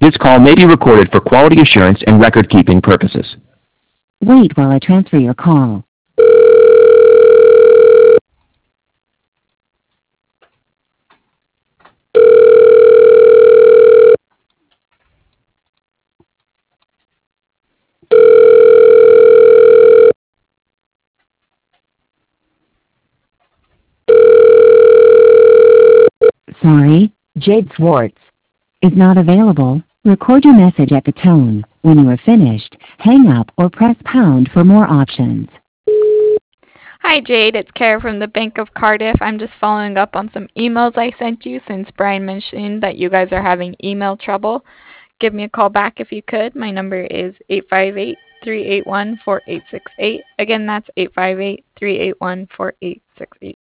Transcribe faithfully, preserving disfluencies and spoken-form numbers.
This call may be recorded for quality assurance and record-keeping purposes. Wait while I transfer your call. Sorry, Jade Swartz is not available. Record your message at the tone. When you are finished, hang up or press pound for more options. Hi Jade, it's Kara from the Bank of Cardiff. I'm just following up on some emails I sent you since Brian mentioned that you guys are having email trouble. Give me a call back if you could. My number is eight five eight, three eight one, four eight six eight. Again, that's eight five eight, three eight one, four eight six eight.